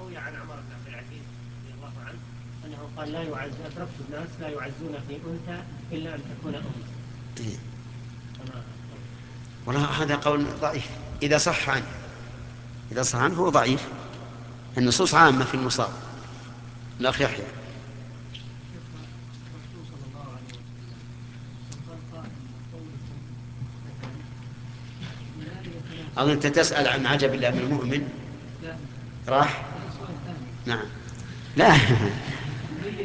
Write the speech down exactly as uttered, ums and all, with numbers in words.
روي عن عمر بن عبد العزيز رضي الله عنه أنه قال لا يعز أدركت الناس لا يعزون في أنثى إلا أن تكون أم. إيه. والله هذا قول ضعيف إذا صح عنه، إذا صح عنه هو ضعيف. النصوص عامة في المصاب. الأخ يحيى. أظن أنت تسأل عن عجب الله من المؤمن. راح. نعم. لا